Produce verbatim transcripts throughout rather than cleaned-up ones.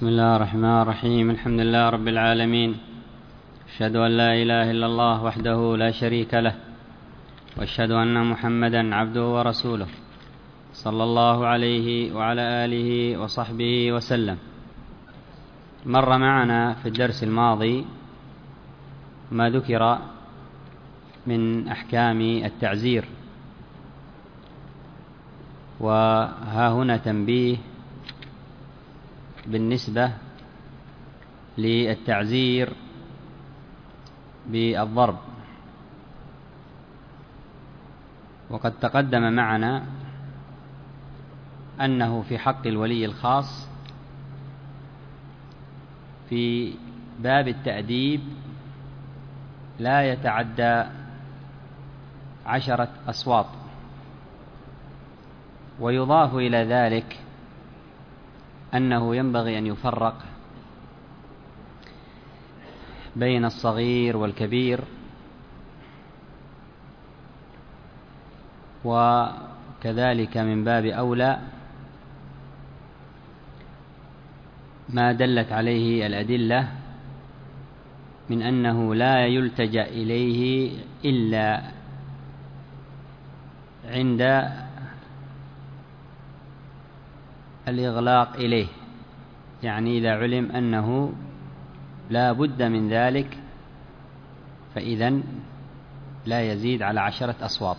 بسم الله الرحمن الرحيم. الحمد لله رب العالمين، أشهد أن لا إله إلا الله وحده لا شريك له، وأشهد أن محمدا عبده ورسوله صلى الله عليه وعلى آله وصحبه وسلم. مر معنا في الدرس الماضي ما ذكر من أحكام التعزير، وها هنا تنبيه بالنسبة للتعزير بالضرب. وقد تقدم معنا أنه في حق الولي الخاص في باب التأديب لا يتعدى عشرة أصوات، ويضاف إلى ذلك أنه ينبغي أن يفرق بين الصغير والكبير، وكذلك من باب أولى ما دلت عليه الأدلة من أنه لا يلتجأ إليه إلا عند الإغلاق إليه، يعني إذا علم أنه لا بد من ذلك فإذن لا يزيد على عشرة أصوات.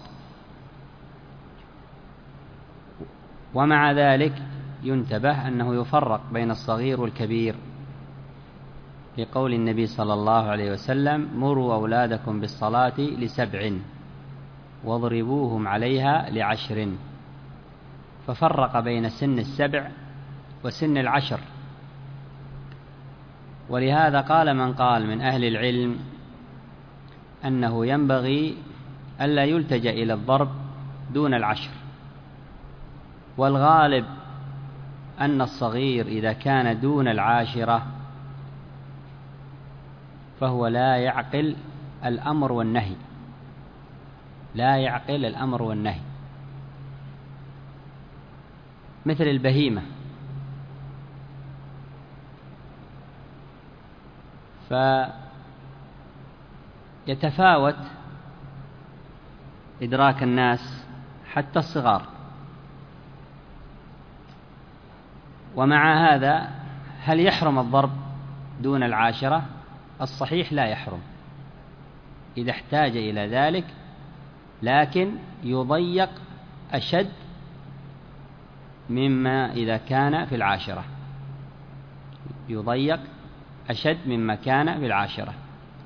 ومع ذلك ينتبه أنه يفرق بين الصغير والكبير، لقول النبي صلى الله عليه وسلم: مروا أولادكم بالصلاة لسبع واضربوهم عليها لعشر، ففرق بين سن السبع وسن العشر. ولهذا قال من قال من أهل العلم أنه ينبغي ألا يلتجأ إلى الضرب دون العشر، والغالب أن الصغير إذا كان دون العاشرة فهو لا يعقل الأمر والنهي، لا يعقل الأمر والنهي مثل البهيمة. فيتفاوت إدراك الناس حتى الصغار. ومع هذا هل يحرم الضرب دون العاشرة؟ الصحيح لا يحرم إذا احتاج إلى ذلك، لكن يضيق أشد مما إذا كان في العاشرة، يضيق أشد مما كان في العاشرة.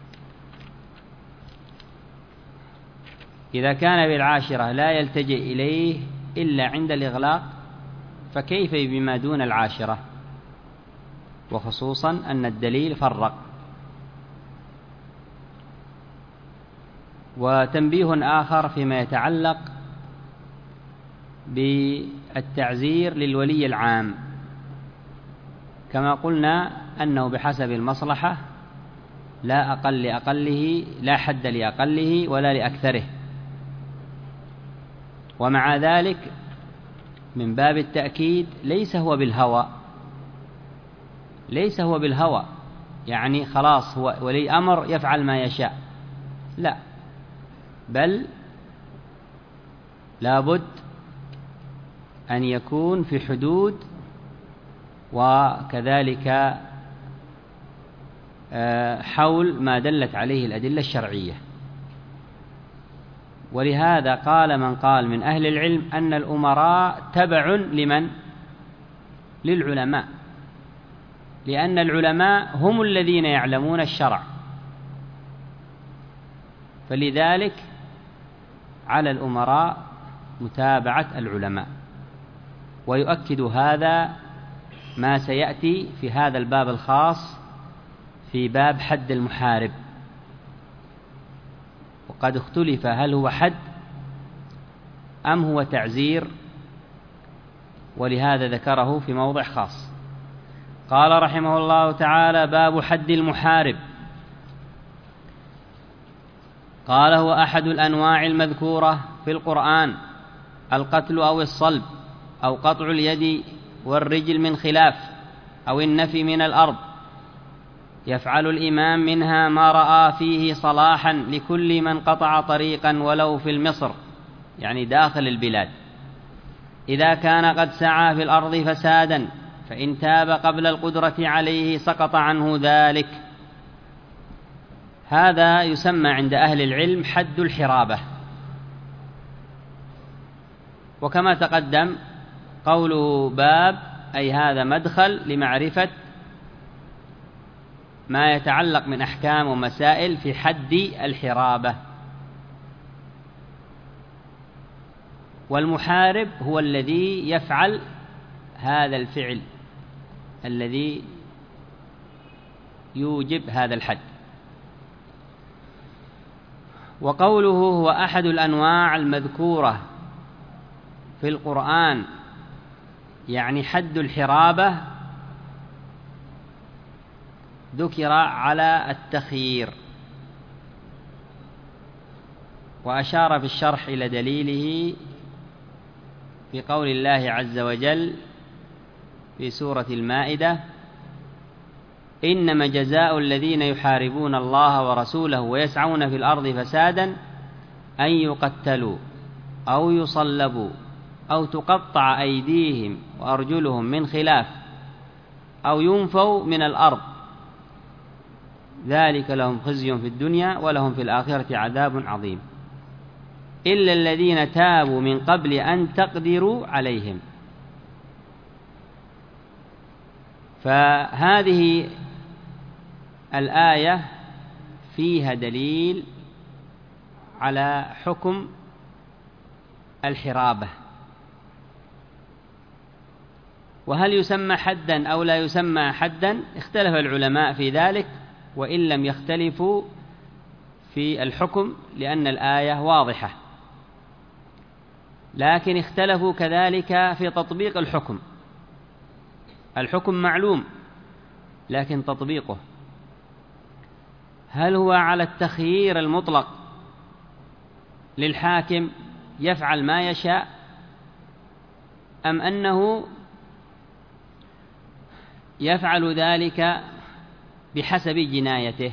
إذا كان بالعاشرة لا يلتجئ إليه إلا عند الإغلاق، فكيف بما دون العاشرة؟ وخصوصا أن الدليل فرق. وتنبيه آخر فيما يتعلق بالتعزير للولي العام، كما قلنا أنه بحسب المصلحة، لا أقل لأقله، لا حد لأقله ولا لأكثره. ومع ذلك من باب التأكيد ليس هو بالهوى، ليس هو بالهوى يعني خلاص هو ولي أمر يفعل ما يشاء، لا، بل لابد أن يكون في حدود، وكذلك حول ما دلت عليه الأدلة الشرعية. ولهذا قال من قال من أهل العلم أن الأمراء تبع لمن؟ للعلماء، لأن العلماء هم الذين يعلمون الشرع، فلذلك على الأمراء متابعة العلماء. ويؤكد هذا ما سيأتي في هذا الباب الخاص في باب حد المحارب، وقد اختلف هل هو حد أم هو تعزير، ولهذا ذكره في موضع خاص. قال رحمه الله تعالى: باب حد المحارب. قال: هو أحد الأنواع المذكورة في القرآن، القتل أو الصلب أو قطع اليد والرجل من خلاف، أو النفي من الأرض، يفعل الإمام منها ما رأى فيه صلاحا لكل من قطع طريقا ولو في المصر، يعني داخل البلاد، إذا كان قد سعى في الأرض فسادا، فإن تاب قبل القدرة عليه سقط عنه ذلك. هذا يسمى عند أهل العلم حد الحرابة. وكما تقدم قوله باب، أي هذا مدخل لمعرفة ما يتعلق من أحكام ومسائل في حد الحرابة. والمحارب هو الذي يفعل هذا الفعل الذي يوجب هذا الحد. وقوله هو أحد الأنواع المذكورة في القرآن، يعني حد الحرابة ذكر على التخيير، وأشار في الشرح إلى دليله في قول الله عز وجل في سورة المائدة: إنما جزاء الذين يحاربون الله ورسوله ويسعون في الأرض فسادا أن يقتلوا أو يصلبوا أو تقطع أيديهم وأرجلهم من خلاف أو ينفوا من الأرض، ذلك لهم خزي في الدنيا ولهم في الآخرة عذاب عظيم، إلا الذين تابوا من قبل أن تقدروا عليهم. فهذه الآية فيها دليل على حكم الحرابة. وهل يسمى حدا أو لا يسمى حدا؟ اختلف العلماء في ذلك، وإن لم يختلفوا في الحكم لأن الآية واضحة، لكن اختلفوا كذلك في تطبيق الحكم. الحكم معلوم، لكن تطبيقه هل هو على التخيير المطلق للحاكم يفعل ما يشاء، أم أنه يفعل ذلك بحسب جنايته؟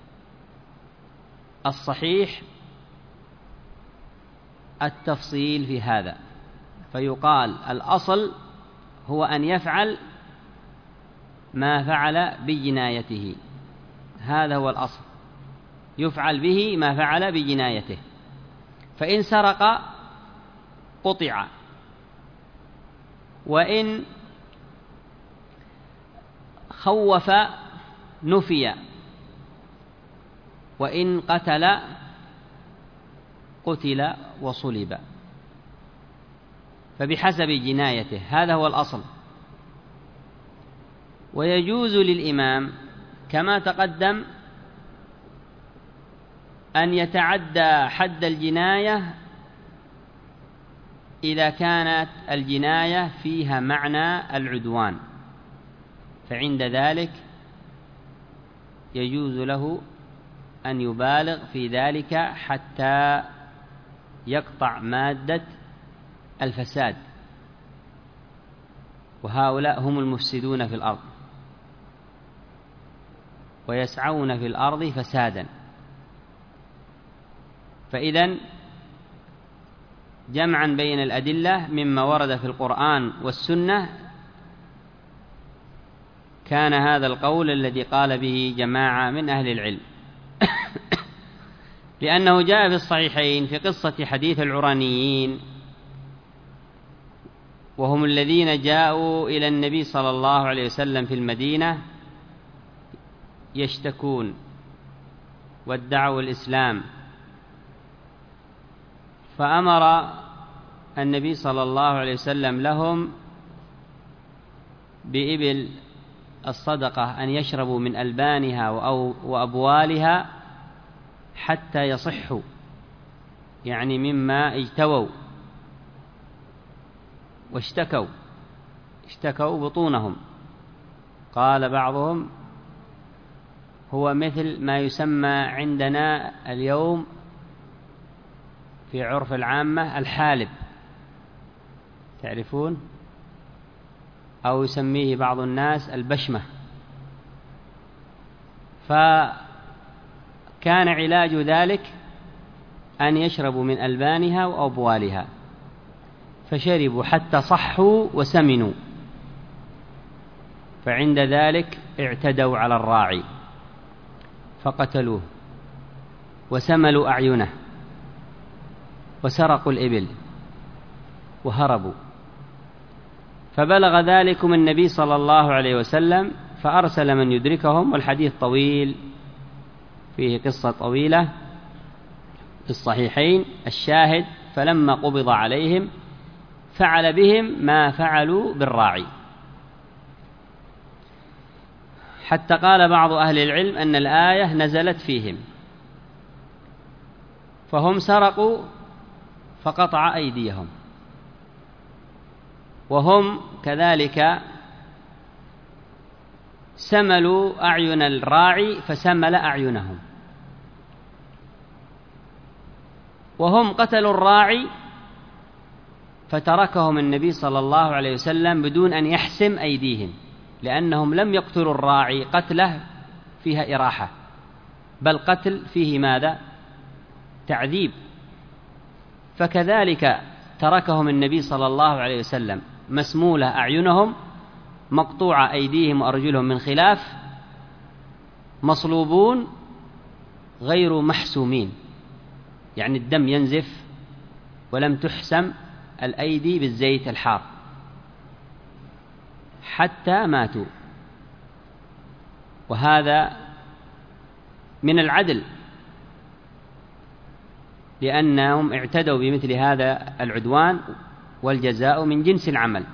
الصحيح التفصيل في هذا، فيقال الأصل هو أن يفعل ما فعل بجنايته، هذا هو الأصل، يفعل به ما فعل بجنايته. فإن سرق قطع، وإن خوف نفي، وإن قتل قتل وصلب، فبحسب جنايته، هذا هو الأصل. ويجوز للإمام كما تقدم أن يتعدى حد الجناية إذا كانت الجناية فيها معنى العدوان، فعند ذلك يجوز له أن يبالغ في ذلك حتى يقطع مادة الفساد، وهؤلاء هم المفسدون في الأرض ويسعون في الأرض فسادا. فإذن جمعا بين الأدلة مما ورد في القرآن والسنة كان هذا القول الذي قال به جماعة من أهل العلم لأنه جاء في الصحيحين في قصة حديث العرانيين، وهم الذين جاءوا إلى النبي صلى الله عليه وسلم في المدينة يشتكون وادعوا الإسلام، فأمر النبي صلى الله عليه وسلم لهم بإبل الصدقة أن يشربوا من ألبانها وأبوالها حتى يصحوا، يعني مما اجتووا واشتكوا اشتكوا بطونهم. قال بعضهم هو مثل ما يسمى عندنا اليوم في عرف العامة الحالب، تعرفون أو يسميه بعض الناس البشمة. فكان علاج ذلك أن يشربوا من ألبانها وأبوالها، فشربوا حتى صحوا وسمنوا، فعند ذلك اعتدوا على الراعي فقتلوه وسملوا أعينه وسرقوا الإبل وهربوا. فبلغ ذلكم النبي صلى الله عليه وسلم فأرسل من يدركهم، والحديث طويل فيه قصة طويلة في الصحيحين. الشاهد: فلما قبض عليهم فعل بهم ما فعلوا بالراعي، حتى قال بعض أهل العلم أن الآية نزلت فيهم، فهم سرقوا فقطع أيديهم، وهم كذلك سملوا أعين الراعي فسمل أعينهم، وهم قتلوا الراعي فتركهم النبي صلى الله عليه وسلم بدون أن يحسم أيديهم، لأنهم لم يقتلوا الراعي قتله فيها إراحة، بل قتل فيه ماذا؟ تعذيب. فكذلك تركهم النبي صلى الله عليه وسلم مسمولة أعينهم، مقطوعة أيديهم وأرجلهم من خلاف، مصلوبون غير محسومين، يعني الدم ينزف ولم تحسم الأيدي بالزيت الحار حتى ماتوا. وهذا من العدل، لأنهم اعتدوا بمثل هذا العدوان، والجزاء من جنس العمل.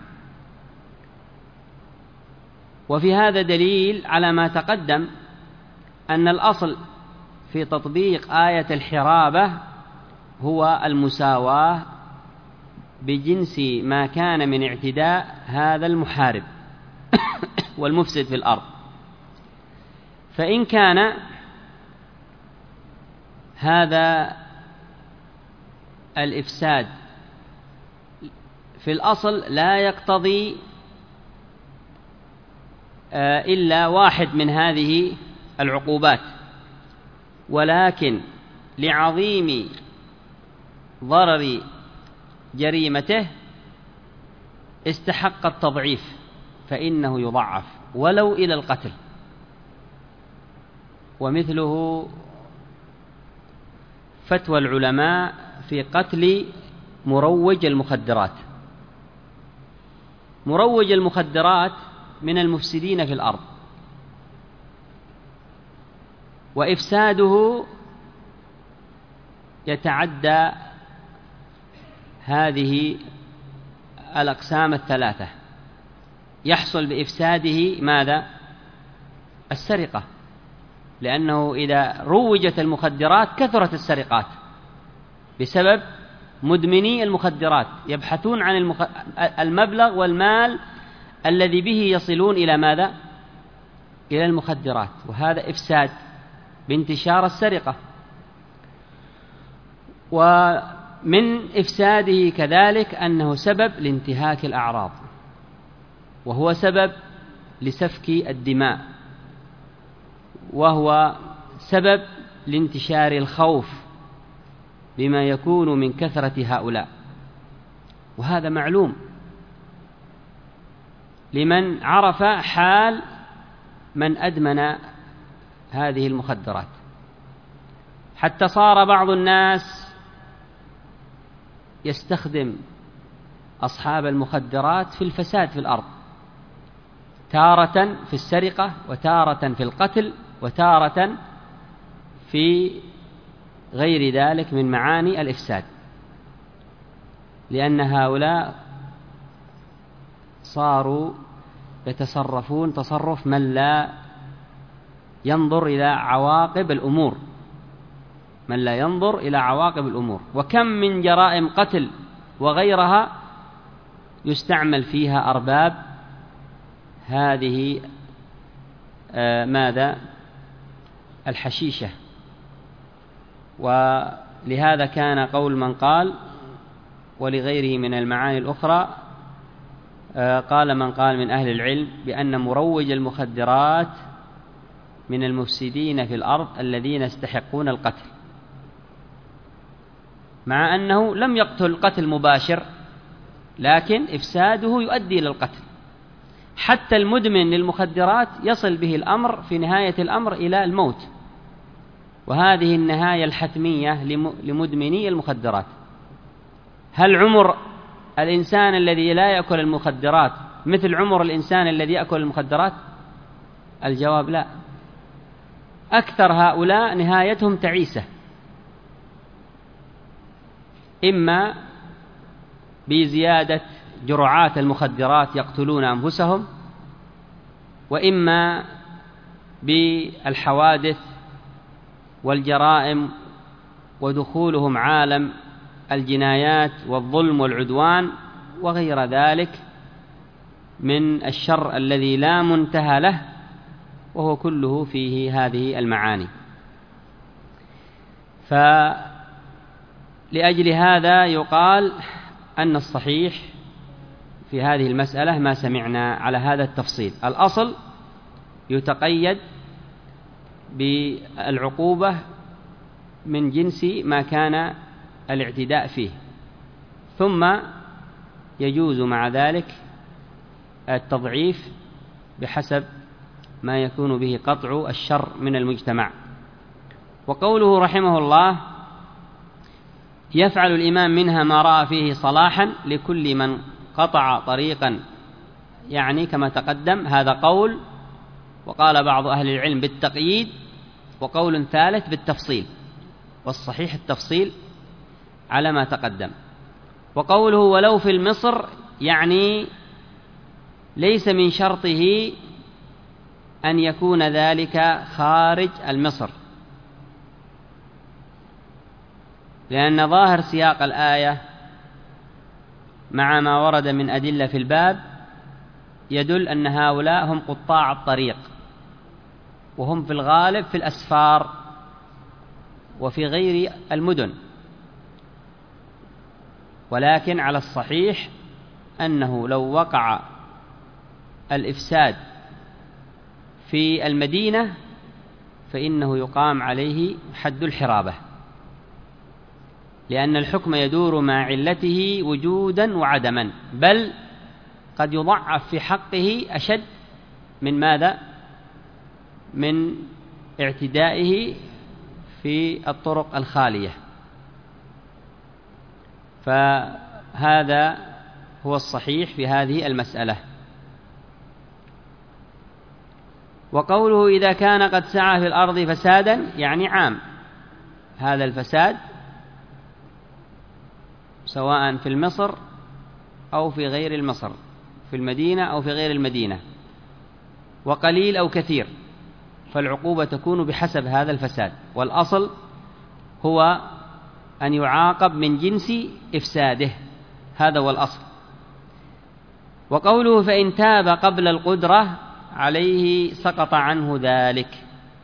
وفي هذا دليل على ما تقدم أن الأصل في تطبيق آية الحرابة هو المساواة بجنس ما كان من اعتداء هذا المحارب والمفسد في الأرض. فإن كان هذا الإفساد في الأصل لا يقتضي إلا واحد من هذه العقوبات، ولكن لعظيم ضرر جريمته استحق التضعيف، فإنه يضعف ولو إلى القتل. ومثله فتوى العلماء في قتل مروج المخدرات. مروج المخدرات من المفسدين في الأرض، وإفساده يتعدى هذه الأقسام الثلاثة. يحصل بإفساده ماذا؟ السرقة، لأنه إذا روجت المخدرات كثرت السرقات بسبب مدمني المخدرات، يبحثون عن المخ... المبلغ والمال الذي به يصلون إلى ماذا؟ إلى المخدرات، وهذا إفساد بانتشار السرقة. ومن إفساده كذلك أنه سبب لانتهاك الأعراض، وهو سبب لسفك الدماء، وهو سبب لانتشار الخوف بما يكون من كثرة هؤلاء، وهذا معلوم لمن عرف حال من أدمن هذه المخدرات، حتى صار بعض الناس يستخدم أصحاب المخدرات في الفساد في الأرض، تارة في السرقة، وتارة في القتل، وتارة في غير ذلك من معاني الإفساد، لأن هؤلاء صاروا يتصرفون تصرف من لا ينظر إلى عواقب الأمور من لا ينظر إلى عواقب الأمور. وكم من جرائم قتل وغيرها يستعمل فيها أرباب هذه آه ماذا الحشيشة. ولهذا كان قول من قال ولغيره من المعاني الأخرى قال من قال من أهل العلم بأن مروج المخدرات من المفسدين في الأرض الذين يستحقون القتل، مع أنه لم يقتل قتل مباشر، لكن إفساده يؤدي إلى القتل. حتى المدمن للمخدرات يصل به الأمر في نهاية الأمر إلى الموت، وهذه النهاية الحتمية لمدمني المخدرات. هل عمر الإنسان الذي لا يأكل المخدرات مثل عمر الإنسان الذي يأكل المخدرات؟ الجواب لا. أكثر هؤلاء نهايتهم تعيسة، إما بزيادة جرعات المخدرات يقتلون أنفسهم، وإما بالحوادث والجرائم ودخولهم عالم الجنايات والظلم والعدوان وغير ذلك من الشر الذي لا منتهى له، وهو كله فيه هذه المعاني. فلأجل هذا يقال أن الصحيح في هذه المسألة ما سمعنا على هذا التفصيل. الأصل يتقيد بالعقوبة من جنس ما كان الاعتداء فيه، ثم يجوز مع ذلك التضعيف بحسب ما يكون به قطع الشر من المجتمع. وقوله رحمه الله يفعل الإمام منها ما رأى فيه صلاحا لكل من قطع طريقا، يعني كما تقدم هذا قول، وقال بعض أهل العلم بالتقييد، وقول ثالث بالتفصيل، والصحيح التفصيل على ما تقدم. وقوله ولو في المصر يعني ليس من شرطه أن يكون ذلك خارج المصر، لأن ظاهر سياق الآية مع ما ورد من أدلة في الباب يدل أن هؤلاء هم قطاع الطريق، وهم في الغالب في الأسفار وفي غير المدن. ولكن على الصحيح أنه لو وقع الإفساد في المدينة فإنه يقام عليه حد الحرابة، لأن الحكم يدور مع علته وجودا وعدما، بل قد يضعف في حقه أشد من ماذا؟ من اعتدائه في الطرق الخالية. فهذا هو الصحيح في هذه المسألة. وقوله إذا كان قد سعى في الأرض فسادا يعني عام، هذا الفساد سواء في المصر أو في غير المصر، في المدينة أو في غير المدينة، وقليل أو كثير، فالعقوبة تكون بحسب هذا الفساد، والأصل هو أن يعاقب من جنس إفساده، هذا هو الأصل. وقوله فإن تاب قبل القدرة عليه سقط عنه ذلك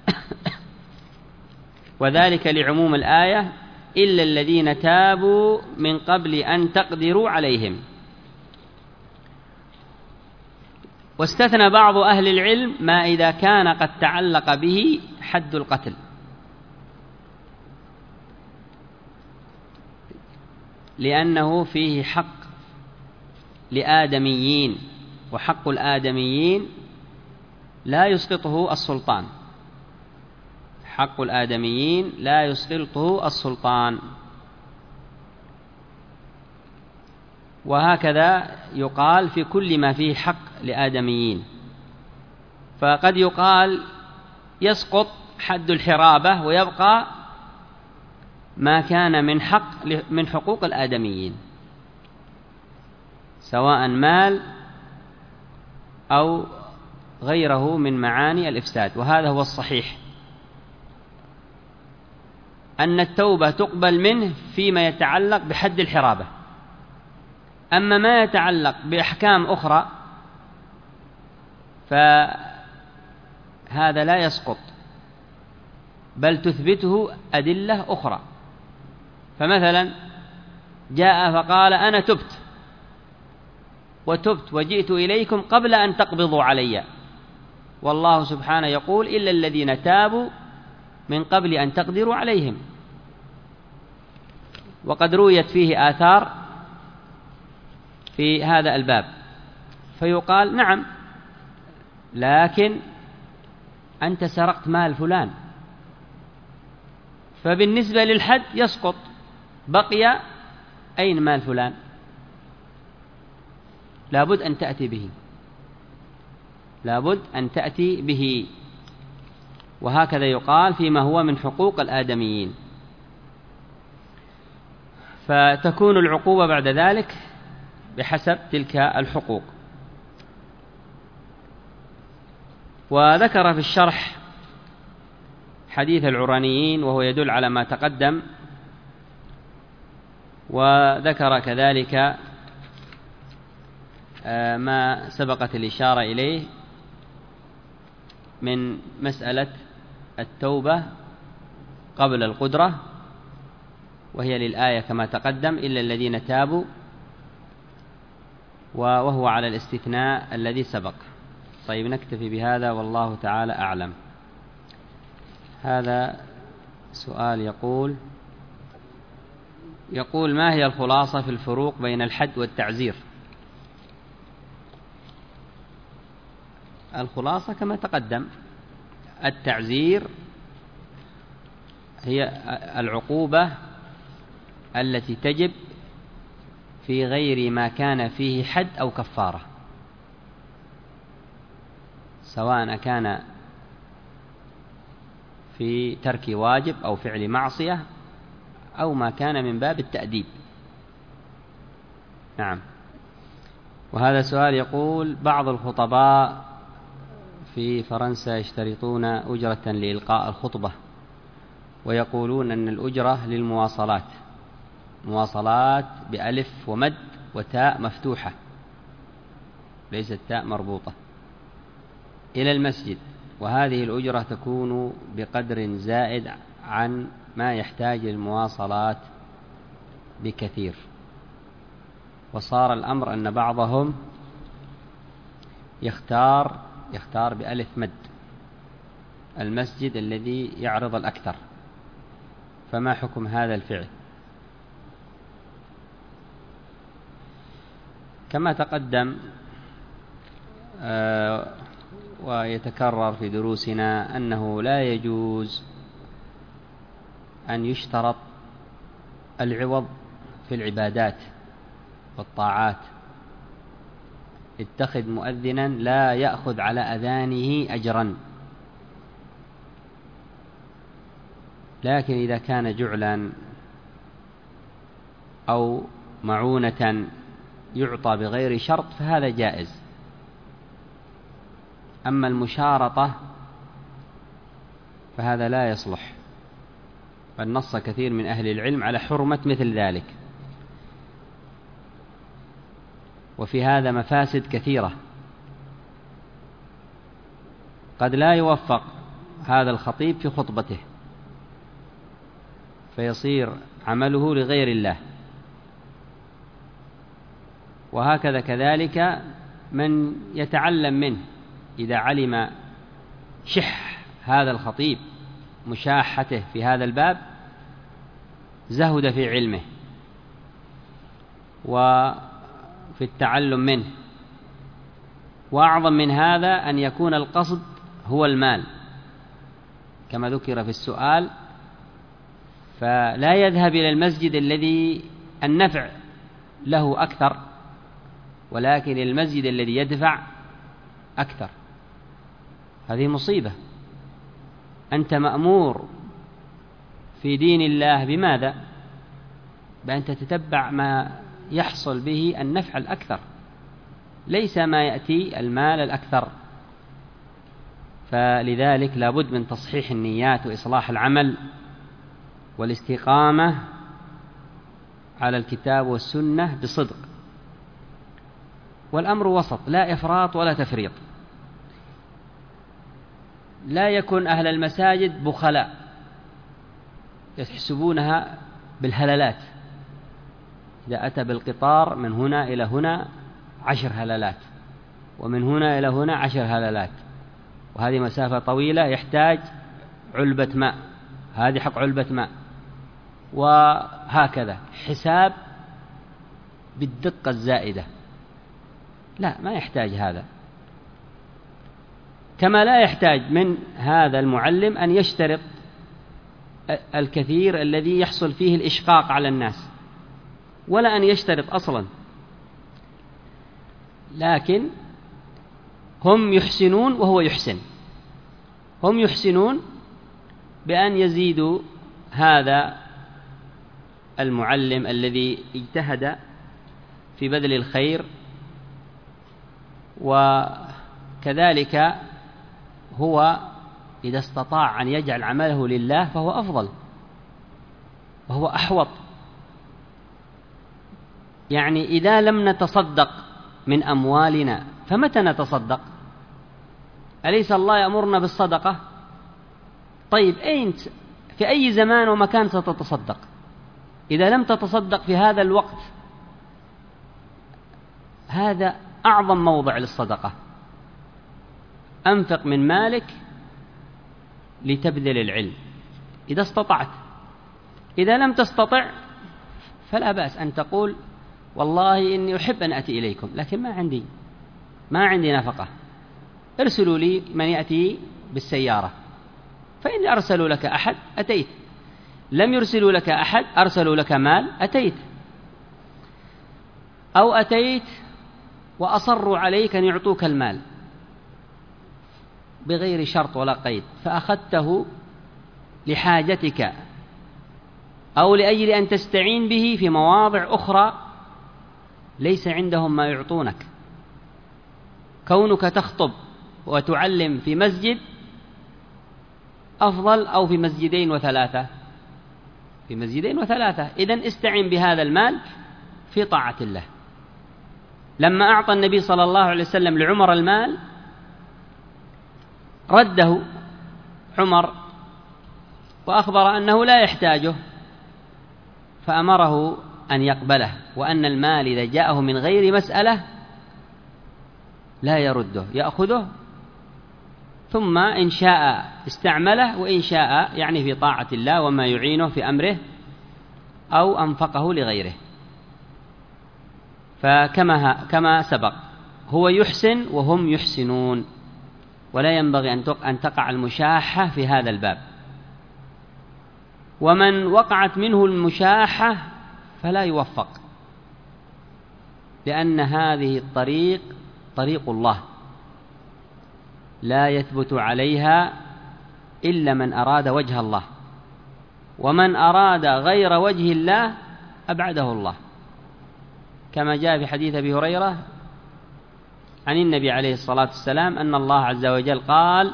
وذلك لعموم الآية إلا الذين تابوا من قبل أن تقدروا عليهم. واستثنى بعض أهل العلم ما إذا كان قد تعلق به حد القتل، لأنه فيه حق لآدميين، وحق الآدميين لا يسقطه السلطان، حق الآدميين لا يسقطه السلطان. وهكذا يقال في كل ما فيه حق لآدميين، فقد يقال يسقط حد الحرابة ويبقى ما كان من حق من حقوق الآدميين، سواء مال أو غيره من معاني الإفساد. وهذا هو الصحيح، أن التوبة تقبل منه فيما يتعلق بحد الحرابة. أما ما يتعلق بأحكام أخرى فهذا لا يسقط، بل تثبته أدلة أخرى. فمثلا جاء فقال أنا تبت، وتبت وجئت إليكم قبل أن تقبضوا علي. والله سبحانه يقول إلا الذين تابوا من قبل أن تقدروا عليهم. وقد رويت فيه آثار في هذا الباب، فيقال نعم، لكن أنت سرقت مال فلان، فبالنسبة للحد يسقط، بقي أين مال فلان؟ لابد أن تأتي به، لابد أن تأتي به. وهكذا يقال فيما هو من حقوق الآدميين. فتكون العقوبة بعد ذلك بحسب تلك الحقوق. وذكر في الشرح حديث العرانيين وهو يدل على ما تقدم، وذكر كذلك ما سبقت الإشارة إليه من مسألة التوبة قبل القدرة، وهي للآية كما تقدم إلا الذين تابوا، وهو على الاستثناء الذي سبق. طيب نكتفي بهذا والله تعالى أعلم. هذا سؤال يقول يقول ما هي الخلاصة في الفروق بين الحد والتعزير؟ الخلاصة كما تقدم، التعزير هي العقوبة التي تجب في غير ما كان فيه حد أو كفارة، سواء كان في ترك واجب أو فعل معصية أو ما كان من باب التأديب. نعم. وهذا سؤال يقول بعض الخطباء في فرنسا يشترطون أجرة لإلقاء الخطبة، ويقولون أن الأجرة للمواصلات، مواصلات بألف ومد وتاء مفتوحة ليست تاء مربوطة إلى المسجد، وهذه الأجرة تكون بقدر زائد عن ما يحتاج للمواصلات بكثير. وصار الأمر أن بعضهم يختار يختار بألف مد المسجد الذي يعرض الأكثر، فما حكم هذا الفعل؟ كما تقدم آه ويتكرر في دروسنا أنه لا يجوز أن يشترط العوض في العبادات والطاعات. اتخذ مؤذنا لا يأخذ على أذانه أجرا، لكن إذا كان جعلا أو معونة يعطى بغير شرط فهذا جائز. أما المشارطة فهذا لا يصلح، بل نص كثير من أهل العلم على حرمة مثل ذلك، وفي هذا مفاسد كثيرة. قد لا يوفق هذا الخطيب في خطبته فيصير عمله لغير الله، وهكذا كذلك من يتعلم منه إذا علم شح هذا الخطيب مشاحته في هذا الباب زهد في علمه وفي التعلم منه. وأعظم من هذا أن يكون القصد هو المال كما ذكر في السؤال، فلا يذهب إلى المسجد الذي النفع له أكثر، ولكن المسجد الذي يدفع أكثر. هذه مصيبة. أنت مأمور في دين الله بماذا؟ بأن تتتبع ما يحصل به النفع الأكثر، ليس ما يأتي المال الأكثر. فلذلك لابد من تصحيح النيات وإصلاح العمل والاستقامة على الكتاب والسنة بصدق، والأمر وسط، لا إفراط ولا تفريط. لا يكون أهل المساجد بخلاء يحسبونها بالهللات، إذا أتى بالقطار من هنا إلى هنا عشر هلالات، ومن هنا إلى هنا عشر هلالات، وهذه مسافة طويلة يحتاج علبة ماء، هذه حق علبة ماء، وهكذا حساب بالدقة الزائدة. لا، ما يحتاج هذا. كما لا يحتاج من هذا المعلم أن يشترط الكثير الذي يحصل فيه الإشقاق على الناس، ولا أن يشترط أصلا، لكن هم يحسنون وهو يحسن. هم يحسنون بأن يزيدوا هذا المعلم الذي اجتهد في بذل الخير، وكذلك هو إذا استطاع أن يجعل عمله لله فهو أفضل وهو أحوط. يعني إذا لم نتصدق من أموالنا فمتى نتصدق؟ أليس الله يأمرنا بالصدقة؟ طيب أين في أي زمان ومكان ستتصدق؟ إذا لم تتصدق في هذا الوقت، هذا أعظم موضع للصدقة. أنفق من مالك لتبذل العلم إذا استطعت. إذا لم تستطع فلا بأس أن تقول والله إني أحب أن أتي إليكم لكن ما عندي ما عندي نفقة، ارسلوا لي من يأتي بالسيارة، فإن أرسلوا لك أحد أتيت، لم يرسلوا لك أحد أرسلوا لك مال أتيت، أو أتيت وأصروا عليك أن يعطوك المال بغير شرط ولا قيد، فأخذته لحاجتك أو لأجل أن تستعين به في مواضع أخرى ليس عندهم ما يعطونك. كونك تخطب وتعلم في مسجد أفضل أو في مسجدين وثلاثة؟ في مسجدين وثلاثة. إذن استعن بهذا المال في طاعة الله. لما أعطى النبي صلى الله عليه وسلم لعمر المال رده عمر وأخبر أنه لا يحتاجه، فأمره أن يقبله، وأن المال إذا جاءه من غير مسألة لا يرده، يأخذه ثم إن شاء استعمله وإن شاء يعني في طاعة الله وما يعينه في أمره أو أنفقه لغيره. فكما كما سبق هو يحسن وهم يحسنون، ولا ينبغي أن تقع المشاحة في هذا الباب. ومن وقعت منه المشاحة فلا يوفق، لأن هذه الطريق طريق الله لا يثبت عليها إلا من أراد وجه الله، ومن أراد غير وجه الله أبعده الله، كما جاء في حديث أبي هريرة عن النبي عليه الصلاة والسلام أن الله عز وجل قال: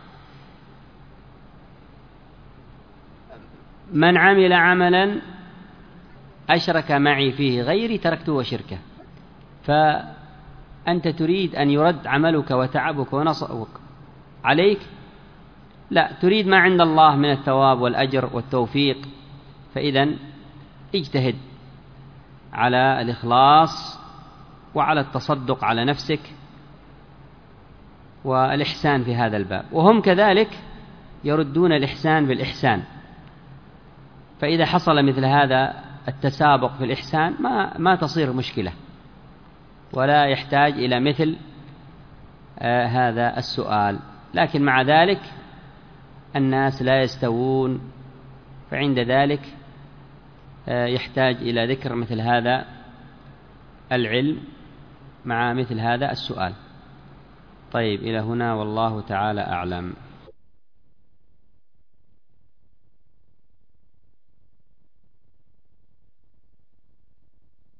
من عمل عملا أشرك معي فيه غيري تركته وشركه. فأنت تريد أن يرد عملك وتعبك ونصبك عليك؟ لا، تريد ما عند الله من الثواب والأجر والتوفيق، فإذن اجتهد على الإخلاص وعلى التصدق على نفسك والإحسان في هذا الباب. وهم كذلك يردون الإحسان بالإحسان، فإذا حصل مثل هذا التسابق في الإحسان ما ما تصير مشكلة، ولا يحتاج إلى مثل آه هذا السؤال. لكن مع ذلك الناس لا يستوون، فعند ذلك آه يحتاج إلى ذكر مثل هذا العلم مع مثل هذا السؤال. طيب، إلى هنا والله تعالى أعلم.